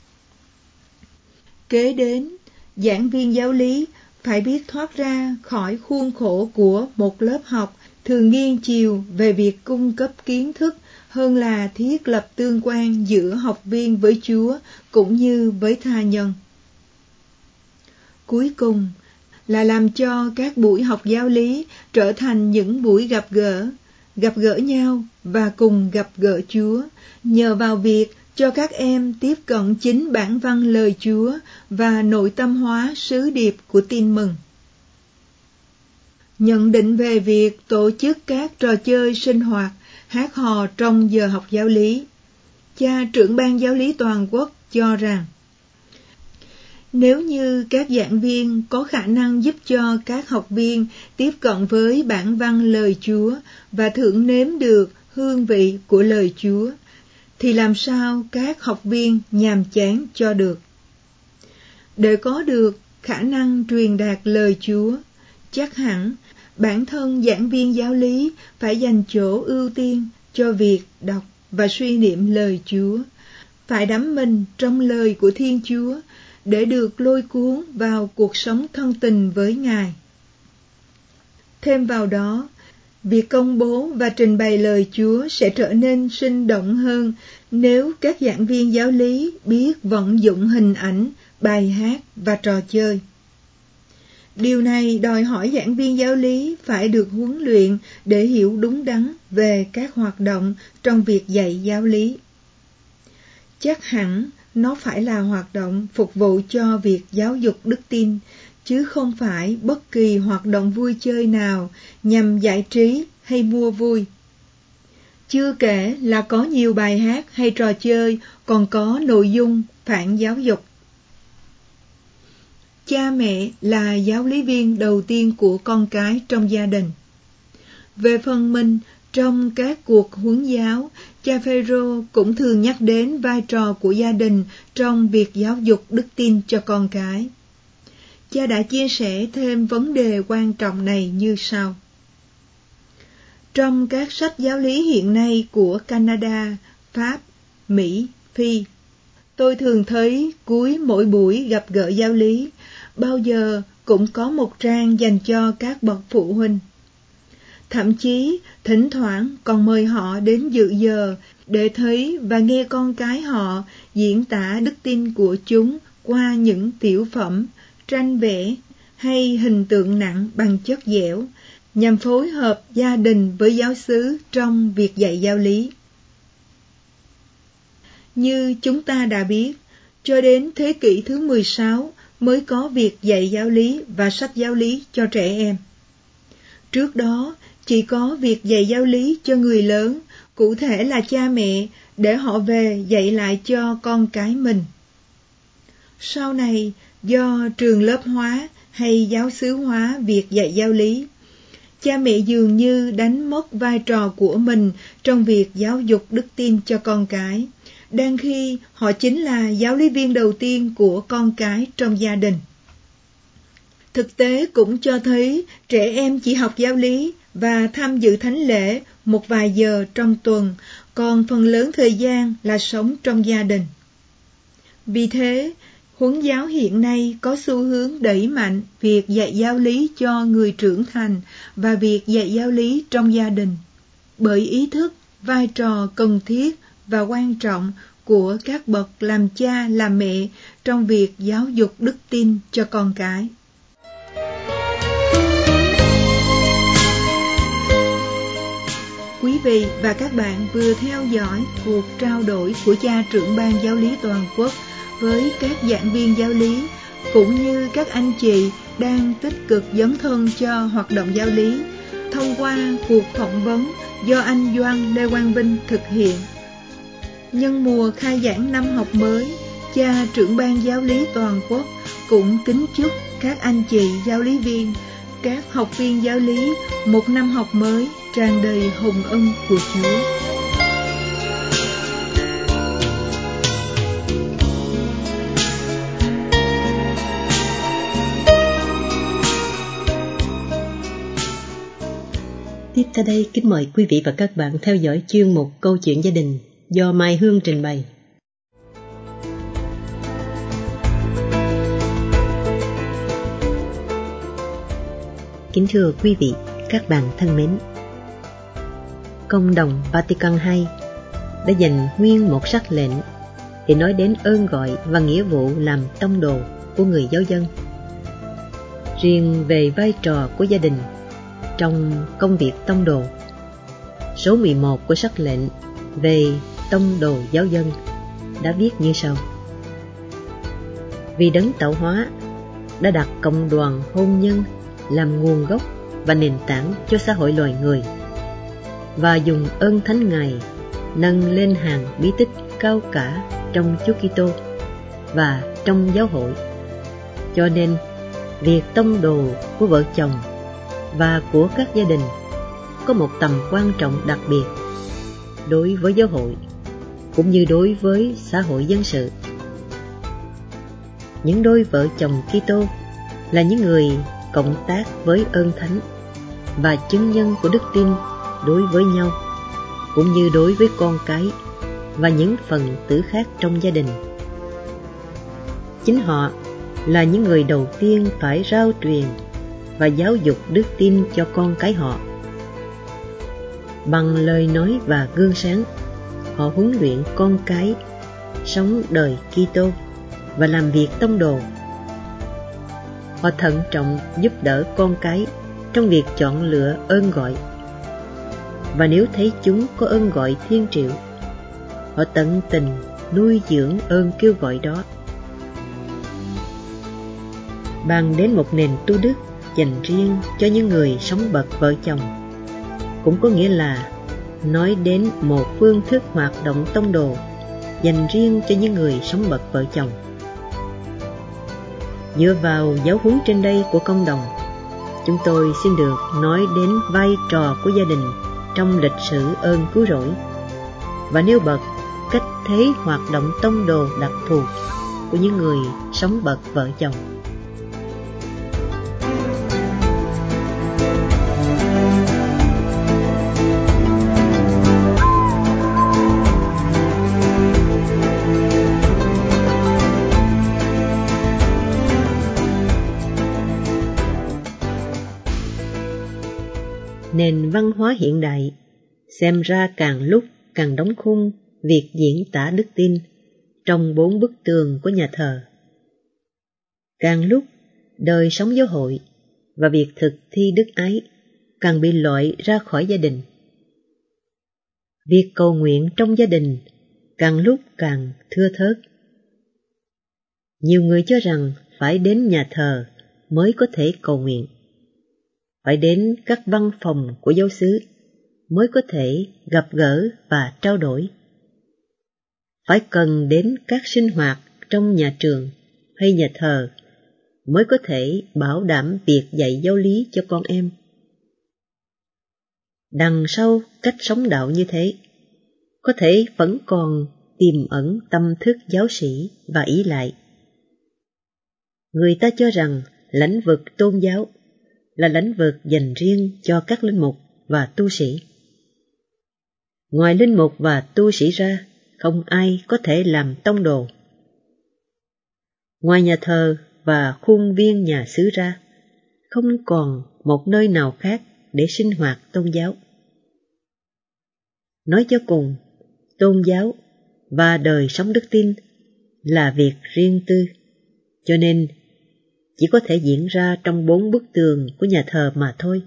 Speaker 5: Kế đến, giảng viên giáo lý phải biết thoát ra khỏi khuôn khổ của một lớp học thường nghiêng chiều về việc cung cấp kiến thức hơn là thiết lập tương quan giữa học viên với Chúa cũng như với tha nhân. Cuối cùng là làm cho các buổi học giáo lý trở thành những buổi gặp gỡ nhau và cùng gặp gỡ Chúa, nhờ vào việc cho các em tiếp cận chính bản văn lời Chúa và nội tâm hóa sứ điệp của tin mừng. Nhận định về việc tổ chức các trò chơi sinh hoạt, hát hò trong giờ học giáo lý, cha trưởng ban giáo lý toàn quốc cho rằng Nếu như các giảng viên có khả năng giúp cho các học viên tiếp cận với bản văn lời Chúa và thưởng nếm được hương vị của lời Chúa, thì làm sao các học viên nhàm chán cho được? Để có được khả năng truyền đạt lời Chúa, chắc hẳn bản thân giảng viên giáo lý phải dành chỗ ưu tiên cho việc đọc và suy niệm lời Chúa, phải đắm mình trong lời của Thiên Chúa để được lôi cuốn vào cuộc sống thân tình với Ngài. Thêm vào đó, việc công bố và trình bày lời Chúa sẽ trở nên sinh động hơn nếu các giảng viên giáo lý biết vận dụng hình ảnh, bài hát và trò chơi. Điều này đòi hỏi giảng viên giáo lý phải được huấn luyện để hiểu đúng đắn về các hoạt động trong việc dạy giáo lý. Chắc hẳn nó phải là hoạt động phục vụ cho việc giáo dục đức tin, chứ không phải bất kỳ hoạt động vui chơi nào nhằm giải trí hay mua vui. Chưa kể là có nhiều bài hát hay trò chơi còn có nội dung phản giáo dục. Cha mẹ là giáo lý viên đầu tiên của con cái trong gia đình. Về phần mình, trong các cuộc huấn giáo, cha Phêrô cũng thường nhắc đến vai trò của gia đình trong việc giáo dục đức tin cho con cái. Cha đã chia sẻ thêm vấn đề quan trọng này như sau. Trong các sách giáo lý hiện nay của Canada, Pháp, Mỹ, Phi, tôi thường thấy cuối mỗi buổi gặp gỡ giáo lý, bao giờ cũng có một trang dành cho các bậc phụ huynh. Thậm chí, thỉnh thoảng còn mời họ đến dự giờ để thấy và nghe con cái họ diễn tả đức tin của chúng qua những tiểu phẩm, tranh vẽ hay hình tượng nặng bằng chất dẻo, nhằm phối hợp gia đình với giáo xứ trong việc dạy giáo lý. Như chúng ta đã biết, cho đến thế kỷ thứ 16 mới có việc dạy giáo lý và sách giáo lý cho trẻ em. Trước đó, chỉ có việc dạy giáo lý cho người lớn, cụ thể là cha mẹ, để họ về dạy lại cho con cái mình. Sau này, do trường lớp hóa hay giáo xứ hóa việc dạy giáo lý, cha mẹ dường như đánh mất vai trò của mình trong việc giáo dục đức tin cho con cái, đang khi họ chính là giáo lý viên đầu tiên của con cái trong gia đình. Thực tế cũng cho thấy trẻ em chỉ học giáo lý và tham dự thánh lễ một vài giờ trong tuần, còn phần lớn thời gian là sống trong gia đình. Vì thế, huấn giáo hiện nay có xu hướng đẩy mạnh việc dạy giáo lý cho người trưởng thành và việc dạy giáo lý trong gia đình, bởi ý thức vai trò cần thiết và quan trọng của các bậc làm cha làm mẹ trong việc giáo dục đức tin cho con cái. Quý vị và các bạn vừa theo dõi cuộc trao đổi của cha trưởng ban giáo lý toàn quốc với các giảng viên giáo lý, cũng như các anh chị đang tích cực dấn thân cho hoạt động giáo lý, thông qua cuộc phỏng vấn do anh Doan Lê Quang Vinh thực hiện. Nhân mùa khai giảng năm học mới, cha trưởng ban giáo lý toàn quốc cũng kính chúc các anh chị giáo lý viên, các học viên giáo lý một năm học mới tràn đầy hồng ân của Chúa.
Speaker 1: Tiếp theo đây, kính mời quý vị và các bạn theo dõi chuyên mục Câu chuyện gia đình do Mai Hương trình bày. Kính thưa quý vị, các bạn thân mến, Công đồng Vatican II đã dành nguyên một sắc lệnh để nói đến ơn gọi và nghĩa vụ làm tông đồ của người giáo dân. Riêng về vai trò của gia đình trong công việc tông đồ, số 11 của sắc lệnh về tông đồ giáo dân đã viết như sau: Vì đấng tạo hóa đã đặt cộng đoàn hôn nhân làm nguồn gốc và nền tảng cho xã hội loài người, và dùng ơn thánh Ngài nâng lên hàng bí tích cao cả trong Chúa Kitô và trong giáo hội Cho nên, việc tông đồ của vợ chồng và của các gia đình có một tầm quan trọng đặc biệt đối với giáo hội, cũng như đối với xã hội dân sự. Những đôi vợ chồng Kitô là những người cộng tác với ơn thánh và chứng nhân của đức tin đối với nhau, cũng như đối với con cái và những phần tử khác trong gia đình. Chính họ là những người đầu tiên phải rao truyền và giáo dục đức tin cho con cái họ. Bằng lời nói và gương sáng, họ huấn luyện con cái sống đời Kitô và làm việc tông đồ. Họ thận trọng giúp đỡ con cái trong việc chọn lựa ơn gọi, và nếu thấy chúng có ơn gọi thiên triệu, họ tận tình nuôi dưỡng ơn kêu gọi đó. Bàn đến một nền tu đức dành riêng cho những người sống bậc vợ chồng, cũng có nghĩa là nói đến một phương thức hoạt động tông đồ dành riêng cho những người sống bậc vợ chồng. Dựa vào giáo huấn trên đây của công đồng, chúng tôi xin được nói đến vai trò của gia đình trong lịch sử ơn cứu rỗi, và nêu bật cách thế hoạt động tông đồ đặc thù của những người sống bậc vợ chồng. Nền văn hóa hiện đại xem ra càng lúc càng đóng khung việc diễn tả đức tin trong 4 bức tường của nhà thờ. Càng lúc đời sống giáo hội và việc thực thi đức ái càng bị loại ra khỏi gia đình. Việc cầu nguyện trong gia đình càng lúc càng thưa thớt. Nhiều người cho rằng phải đến nhà thờ mới có thể cầu nguyện, phải đến các văn phòng của giáo xứ mới có thể gặp gỡ và trao đổi, phải cần đến các sinh hoạt trong nhà trường hay nhà thờ mới có thể bảo đảm việc dạy giáo lý cho con em. Đằng sau cách sống đạo như thế, có thể vẫn còn tiềm ẩn tâm thức giáo sĩ và ỷ lại. Người ta cho rằng lĩnh vực tôn giáo là lĩnh vực dành riêng cho các linh mục và tu sĩ. Ngoài linh mục và tu sĩ ra, không ai có thể làm tông đồ. Ngoài nhà thờ và khuôn viên nhà xứ ra, không còn một nơi nào khác để sinh hoạt tôn giáo. Nói cho cùng, tôn giáo và đời sống đức tin là việc riêng tư, cho nên chỉ có thể diễn ra trong 4 bức tường của nhà thờ mà thôi.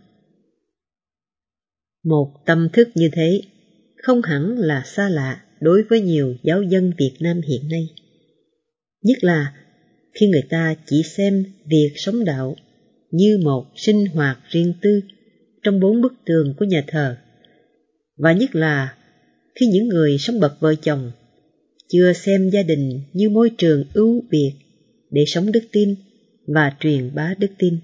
Speaker 1: Một tâm thức như thế không hẳn là xa lạ đối với nhiều giáo dân Việt Nam hiện nay, nhất là khi người ta chỉ xem việc sống đạo như một sinh hoạt riêng tư trong 4 bức tường của nhà thờ, và nhất là khi những người sống bậc vợ chồng chưa xem gia đình như môi trường ưu việt để sống đức tin và truyền bá đức tin.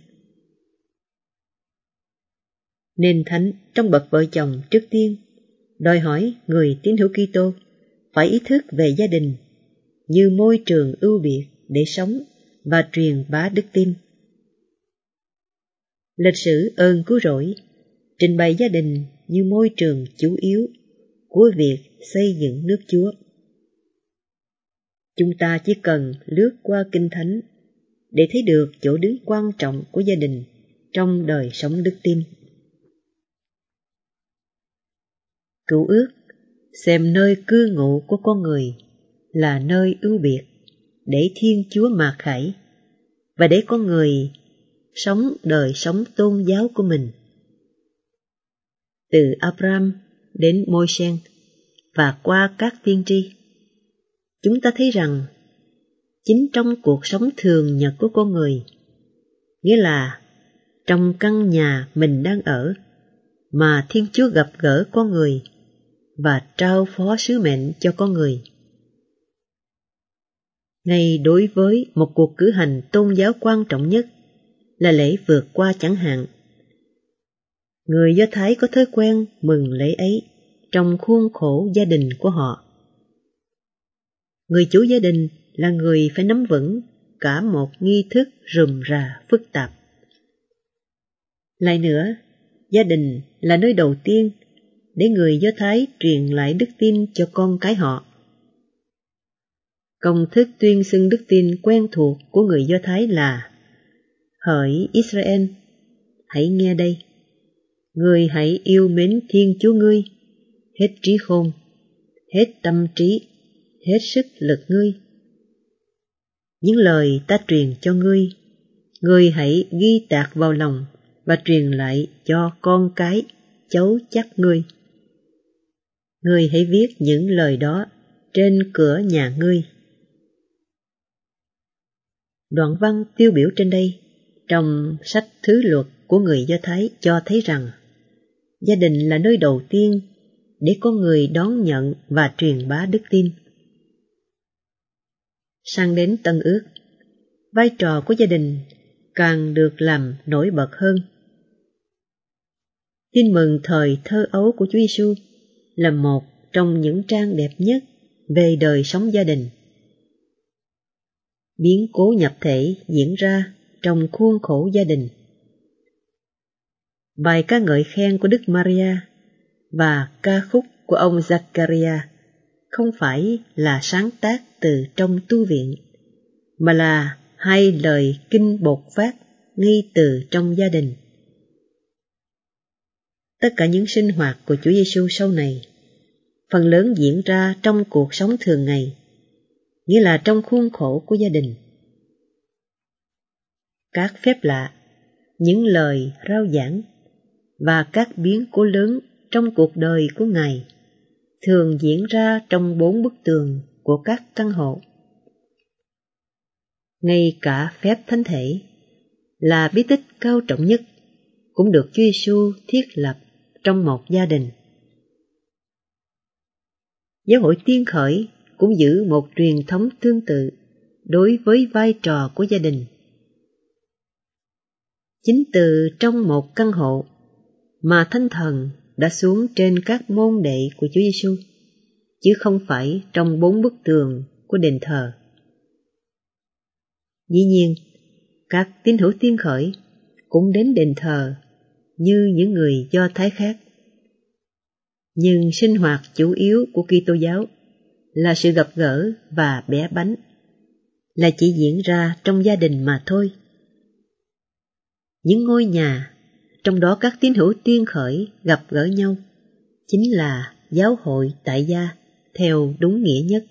Speaker 1: Nền thánh trong bậc vợ chồng trước tiên đòi hỏi người tín hữu Kitô phải ý thức về gia đình như môi trường ưu việt để sống và truyền bá đức tin. Lịch sử ơn cứu rỗi trình bày gia đình như môi trường chủ yếu của việc xây dựng nước Chúa. Chúng ta chỉ cần lướt qua Kinh Thánh để thấy được chỗ đứng quan trọng của gia đình trong đời sống đức tin. Cựu ước xem nơi cư ngụ của con người là nơi ưu biệt để Thiên Chúa mặc khải và để con người sống đời sống tôn giáo của mình. Từ Abraham đến Môi-se và qua các tiên tri, chúng ta thấy rằng chính trong cuộc sống thường nhật của con người, nghĩa là trong căn nhà mình đang ở, mà Thiên Chúa gặp gỡ con người và trao phó sứ mệnh cho con người. Ngay đối với một cuộc cử hành tôn giáo quan trọng nhất là lễ vượt qua chẳng hạn, người Do Thái có thói quen mừng lễ ấy trong khuôn khổ gia đình của họ. Người chủ gia đình là người phải nắm vững cả một nghi thức rườm rà phức tạp. Lại nữa, gia đình là nơi đầu tiên để người Do Thái truyền lại đức tin cho con cái họ. Công thức tuyên xưng đức tin quen thuộc của người Do Thái là: hỡi Israel, hãy nghe đây, ngươi hãy yêu mến Thiên Chúa ngươi, hết trí khôn, hết tâm trí, hết sức lực ngươi. Những lời ta truyền cho ngươi, ngươi hãy ghi tạc vào lòng và truyền lại cho con cái, cháu chắc ngươi. Ngươi hãy viết những lời đó trên cửa nhà ngươi. Đoạn văn tiêu biểu trên đây trong sách Thứ Luật của người Do Thái cho thấy rằng gia đình là nơi đầu tiên để con người đón nhận và truyền bá đức tin. Sang đến Tân Ước, vai trò của gia đình càng được làm nổi bật hơn. Tin mừng thời thơ ấu của Chúa Giêsu là một trong những trang đẹp nhất về đời sống gia đình. Biến cố nhập thể diễn ra trong khuôn khổ gia đình. Bài ca ngợi khen của Đức Maria và ca khúc của ông Zachariah không phải là sáng tác từ trong tu viện, mà là hai lời kinh bột phát ngay từ trong gia đình. Tất cả những sinh hoạt của Chúa Giêsu sau này phần lớn diễn ra trong cuộc sống thường ngày, nghĩa là trong khuôn khổ của gia đình. Các phép lạ, những lời rao giảng và các biến cố lớn trong cuộc đời của Ngài thường diễn ra trong 4 bức tường của các căn hộ. Ngay cả phép thánh thể là bí tích cao trọng nhất cũng được Chúa Giêsu thiết lập trong một gia đình. Giáo hội Tiên Khởi cũng giữ một truyền thống tương tự đối với vai trò của gia đình. Chính từ trong một căn hộ mà Thánh Thần đã xuống trên các môn đệ của Chúa Giêsu, chứ không phải trong 4 bức tường của đền thờ. Dĩ nhiên, các tín hữu Tiên Khởi cũng đến đền thờ như những người Do Thái khác. Nhưng sinh hoạt chủ yếu của Kitô giáo là sự gặp gỡ và bẻ bánh, là chỉ diễn ra trong gia đình mà thôi. Những ngôi nhà, trong đó các tín hữu Tiên Khởi gặp gỡ nhau, chính là giáo hội tại gia theo đúng nghĩa nhất.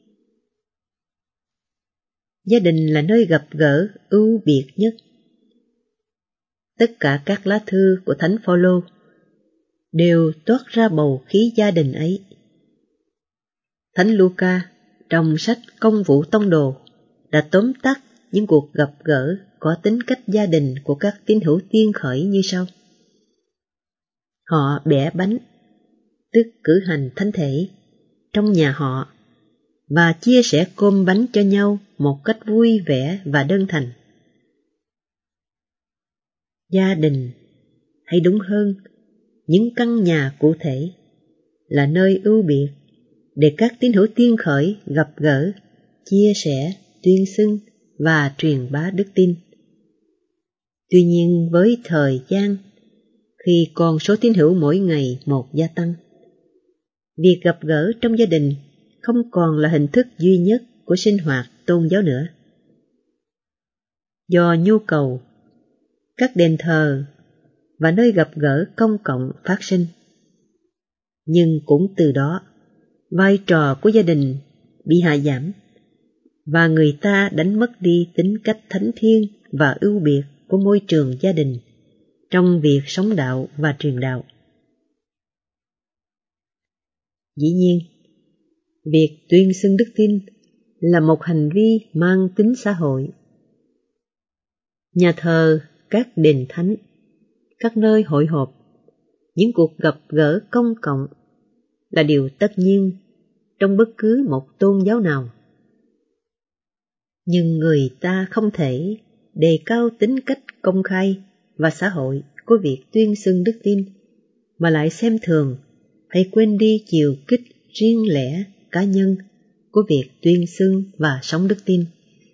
Speaker 1: Gia đình là nơi gặp gỡ ưu biệt nhất. Tất cả các lá thư của Thánh Phaolô đều toát ra bầu khí gia đình ấy. Thánh Luca trong sách Công vụ Tông đồ đã tóm tắt những cuộc gặp gỡ có tính cách gia đình của các tín hữu Tiên Khởi như sau. Họ bẻ bánh, tức cử hành thánh thể, trong nhà họ và chia sẻ cơm bánh cho nhau một cách vui vẻ và đơn thành. Gia đình, hay đúng hơn, những căn nhà cụ thể, là nơi ưu biệt để các tín hữu Tiên Khởi gặp gỡ, chia sẻ, tuyên xưng và truyền bá đức tin. Tuy nhiên với thời gian, khi con số tín hữu mỗi ngày một gia tăng, việc gặp gỡ trong gia đình không còn là hình thức duy nhất của sinh hoạt tôn giáo nữa. Do nhu cầu, các đền thờ và nơi gặp gỡ công cộng phát sinh. Nhưng cũng từ đó, vai trò của gia đình bị hạ giảm và người ta đánh mất đi tính cách thánh thiêng và ưu biệt của môi trường gia đình trong việc sống đạo và truyền đạo. Dĩ nhiên, việc tuyên xưng đức tin là một hành vi mang tính xã hội. Nhà thờ, các đền thánh, các nơi hội họp, những cuộc gặp gỡ công cộng là điều tất nhiên trong bất cứ một tôn giáo nào. Nhưng người ta không thể đề cao tính cách công khai và xã hội của việc tuyên xưng đức tin, mà lại xem thường hay quên đi chiều kích riêng lẻ cá nhân của việc tuyên xưng và sống đức tin.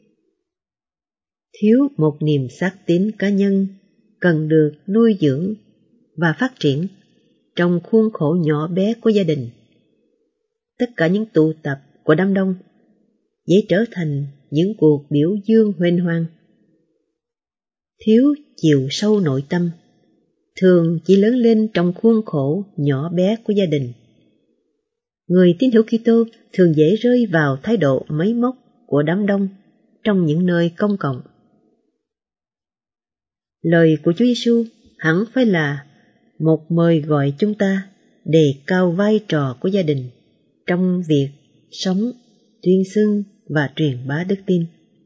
Speaker 1: Thiếu một niềm xác tín cá nhân cần được nuôi dưỡng và phát triển trong khuôn khổ nhỏ bé của gia đình. Tất cả những tụ tập của đám đông dễ trở thành những cuộc biểu dương huênh hoang. Thiếu chiều sâu nội tâm thường chỉ lớn lên trong khuôn khổ nhỏ bé của gia đình. Người tín hữu Kitô thường dễ rơi vào thái độ máy móc của đám đông trong những nơi công cộng. Lời của Chúa Giêsu hẳn phải là một mời gọi chúng ta đề cao vai trò của gia đình trong việc sống, tuyên xưng và truyền bá đức tin.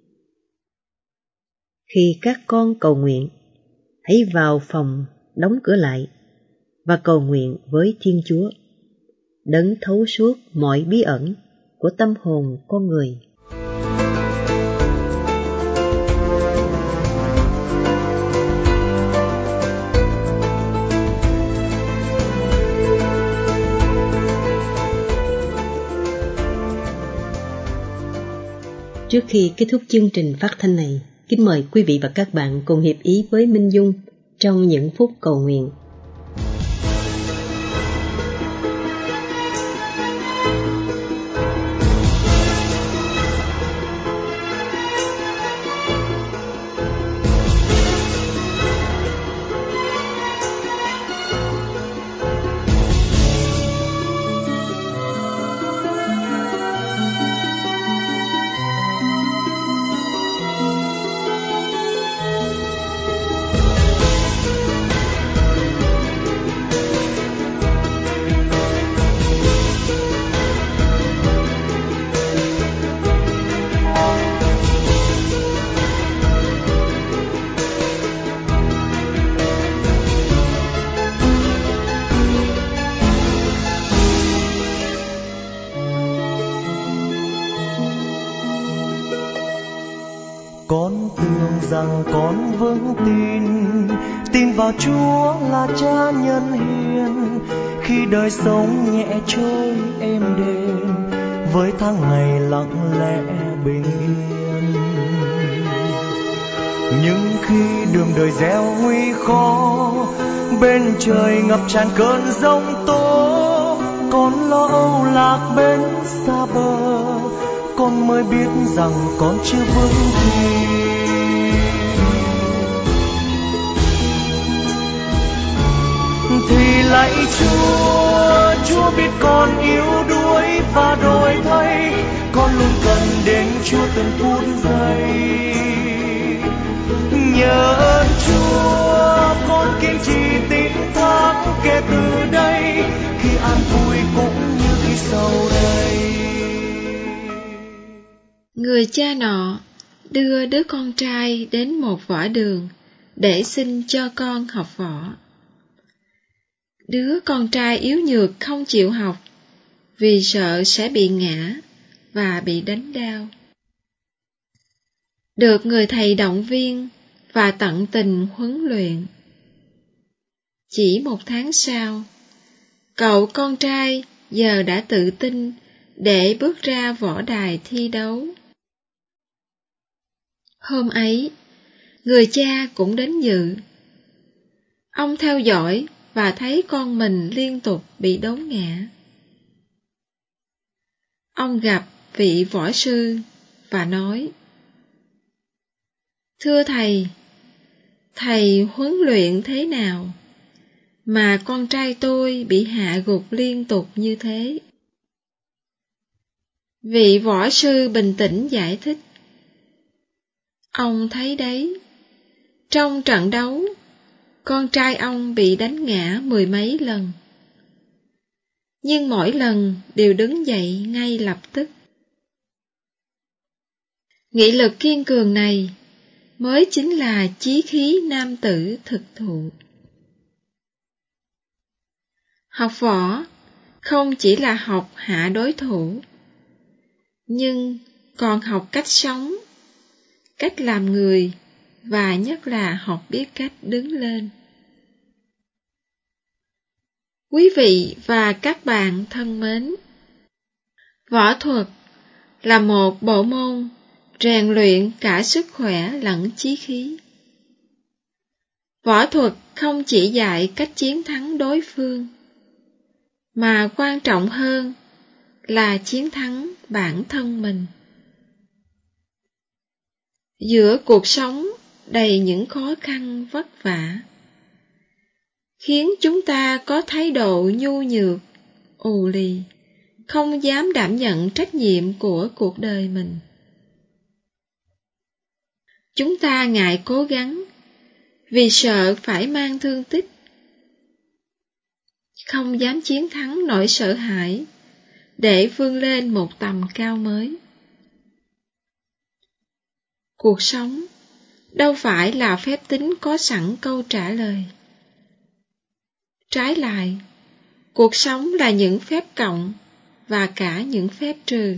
Speaker 1: Khi các con cầu nguyện, hãy vào phòng đóng cửa lại và cầu nguyện với Thiên Chúa, đấng thấu suốt mọi bí ẩn của tâm hồn con người. Trước khi kết thúc chương trình phát thanh này, kính mời quý vị và các bạn cùng hiệp ý với Minh Dung trong những phút cầu nguyện.
Speaker 2: Con tưởng rằng con vững tin vào Chúa là Cha nhân hiền, khi đời sống nhẹ trôi êm đềm với tháng ngày lặng lẽ bình yên. Nhưng khi đường đời gieo nguy khó, bên trời ngập tràn cơn giông tố, con lo âu lạc bên xa bờ, con mới biết rằng con chưa vững tin. Thì lạy Chúa, Chúa biết con yếu đuối và đổi thay, con luôn cần đến Chúa từng phút giây. Nhờ ơn Chúa, con kiên trì tín thác kể từ đây, khi an vui cũng như khi sầu đây.
Speaker 5: Người cha nọ đưa đứa con trai đến một võ đường để xin cho con học võ. Đứa con trai yếu nhược không chịu học vì sợ sẽ bị ngã và bị đánh đau. Được người thầy động viên và tận tình huấn luyện. Chỉ 1 tháng sau, cậu con trai giờ đã tự tin để bước ra võ đài thi đấu. Hôm ấy, người cha cũng đến dự. Ông theo dõi và thấy con mình liên tục bị đốn ngã. Ông gặp vị võ sư và nói: "Thưa thầy, thầy huấn luyện thế nào mà con trai tôi bị hạ gục liên tục như thế?" Vị võ sư bình tĩnh giải thích: "Ông thấy đấy, trong trận đấu, con trai ông bị đánh ngã 10 mấy lần. Nhưng mỗi lần đều đứng dậy ngay lập tức. Nghị lực kiên cường này mới chính là chí khí nam tử thực thụ." Học võ không chỉ là học hạ đối thủ, nhưng còn học cách sống
Speaker 6: cách làm người và nhất là học biết cách đứng lên. Quý vị và các bạn thân mến, võ thuật là một bộ môn rèn luyện cả sức khỏe lẫn chí khí. Võ thuật không chỉ dạy cách chiến thắng đối phương, mà quan trọng hơn là chiến thắng bản thân mình. Giữa cuộc sống đầy những khó khăn vất vả, khiến chúng ta có thái độ nhu nhược, ù lì, không dám đảm nhận trách nhiệm của cuộc đời mình. Chúng ta ngại cố gắng vì sợ phải mang thương tích, không dám chiến thắng nỗi sợ hãi để vươn lên một tầm cao mới. Cuộc sống đâu phải là phép tính có sẵn câu trả lời. Trái lại, cuộc sống là những phép cộng và cả những phép trừ.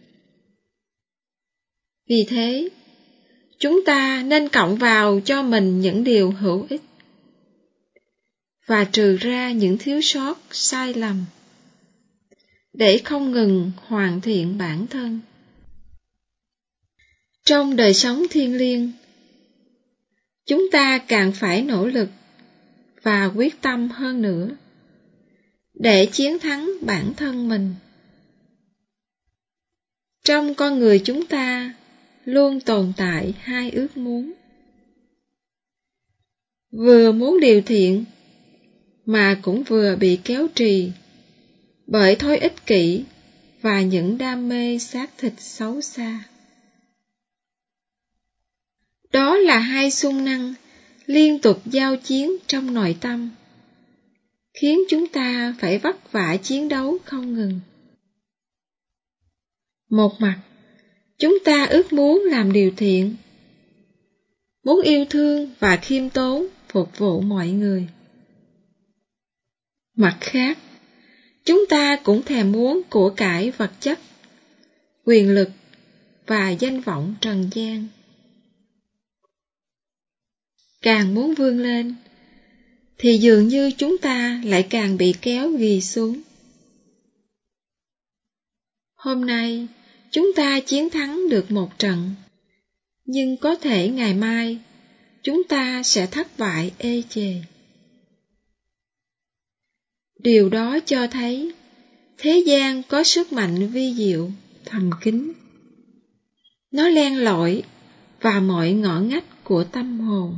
Speaker 6: Vì thế, chúng ta nên cộng vào cho mình những điều hữu ích và trừ ra những thiếu sót, sai lầm, để không ngừng hoàn thiện bản thân. Trong đời sống thiêng liêng, chúng ta càng phải nỗ lực và quyết tâm hơn nữa để chiến thắng bản thân mình. Trong con người chúng ta luôn tồn tại hai ước muốn. Vừa muốn điều thiện mà cũng vừa bị kéo trì bởi thói ích kỷ và những đam mê xác thịt xấu xa. Đó là hai xung năng liên tục giao chiến trong nội tâm, khiến chúng ta phải vất vả chiến đấu không ngừng. Một mặt, chúng ta ước muốn làm điều thiện, muốn yêu thương và khiêm tốn phục vụ mọi người. Mặt khác, chúng ta cũng thèm muốn của cải vật chất, quyền lực và danh vọng trần gian. Càng muốn vươn lên, thì dường như chúng ta lại càng bị kéo ghì xuống. Hôm nay, chúng ta chiến thắng được một trận, nhưng có thể ngày mai, chúng ta sẽ thất bại ê chề. Điều đó cho thấy, thế gian có sức mạnh vi diệu, thầm kín. Nó len lỏi vào mọi ngõ ngách của tâm hồn.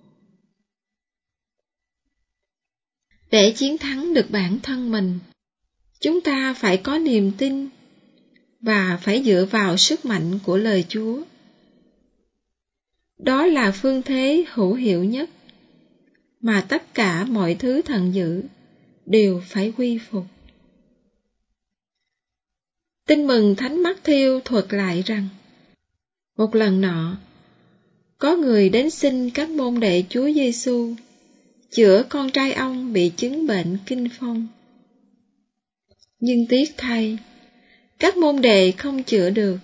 Speaker 6: Để chiến thắng được bản thân mình, chúng ta phải có niềm tin và phải dựa vào sức mạnh của lời Chúa. Đó là phương thế hữu hiệu nhất mà tất cả mọi thứ thần dữ đều phải quy phục. Tin mừng Thánh Mắc-thi-êu thuật lại rằng, một lần nọ, có người đến xin các môn đệ Chúa Giêsu chữa con trai ông bị chứng bệnh kinh phong. Nhưng tiếc thay, các môn đệ không chữa được.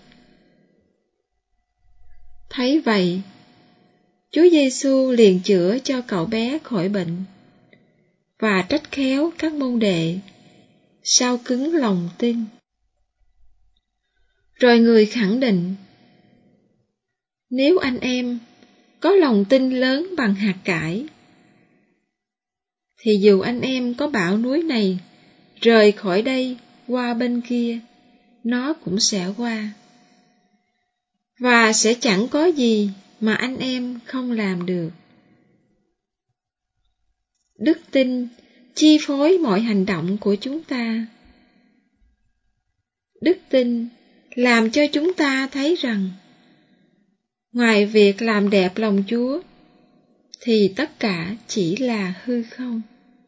Speaker 6: Thấy vậy, Chúa Giêsu liền chữa cho cậu bé khỏi bệnh và trách khéo các môn đệ sao cứng lòng tin. Rồi người khẳng định, nếu anh em có lòng tin lớn bằng hạt cải, thì dù anh em có bảo núi này rời khỏi đây qua bên kia, nó cũng sẽ qua. Và sẽ chẳng có gì mà anh em không làm được. Đức tin chi phối mọi hành động của chúng ta. Đức tin làm cho chúng ta thấy rằng, ngoài việc làm đẹp lòng Chúa, thì tất cả chỉ là hư không.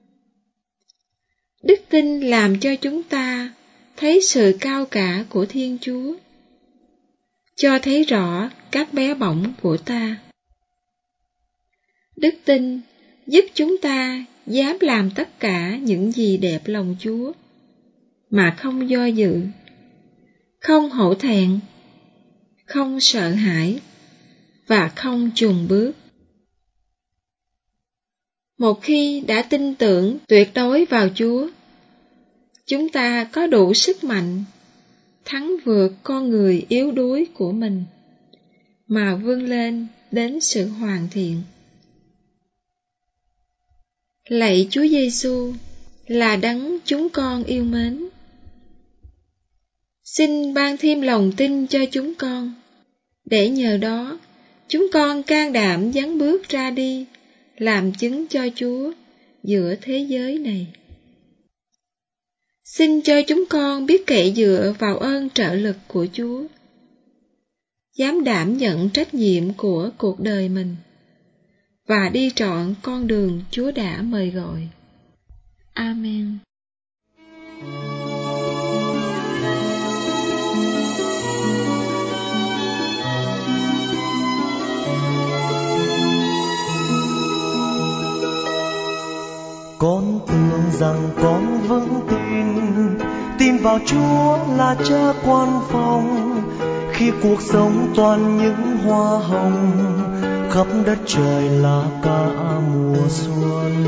Speaker 6: Đức tin làm cho chúng ta thấy sự cao cả của Thiên Chúa, cho thấy rõ các bé bỏng của ta. Đức tin giúp chúng ta dám làm tất cả những gì đẹp lòng Chúa, mà không do dự, không hổ thẹn, không sợ hãi, và không chùn bước. Một khi đã tin tưởng tuyệt đối vào Chúa, chúng ta có đủ sức mạnh thắng vượt con người yếu đuối của mình mà vươn lên đến sự hoàn thiện. Lạy Chúa Giêsu là đấng chúng con yêu mến, xin ban thêm lòng tin cho chúng con, để nhờ đó chúng con can đảm dấn bước ra đi, làm chứng cho Chúa giữa thế giới này. Xin cho chúng con biết cậy dựa vào ơn trợ lực của Chúa, dám đảm nhận trách nhiệm của cuộc đời mình, và đi trọn con đường Chúa đã mời gọi. Amen.
Speaker 2: Con tưởng rằng con vững tin vào Chúa là Cha quan phòng, khi cuộc sống toàn những hoa hồng, khắp đất trời là cả mùa xuân.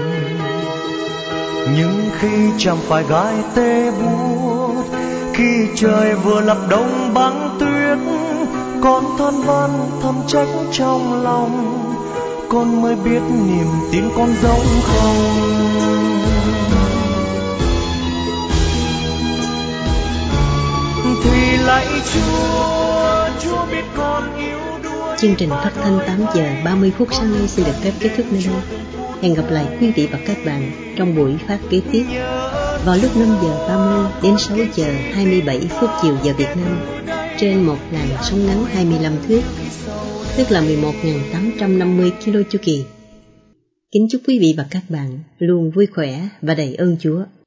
Speaker 2: Nhưng khi chẳng phải gai tê buốt, khi trời vừa lập đông băng tuyết, con than van thầm trách trong lòng, con mới biết niềm tin con giống không. Thì lạy Chúa biết con yếu đuối.
Speaker 1: Chương trình phát thanh 8 giờ 30 phút sáng nay xin được phép kết thúc nơi đây. Hẹn gặp lại quý vị và các bạn trong buổi phát kế tiếp vào lúc 5 giờ 30 đến 6 giờ 27 phút chiều giờ Việt Nam trên một làn sóng ngắn 25 thước, tức là 11.850 kilo chu kỳ. Kính chúc quý vị và các bạn luôn vui khỏe và đầy ơn Chúa.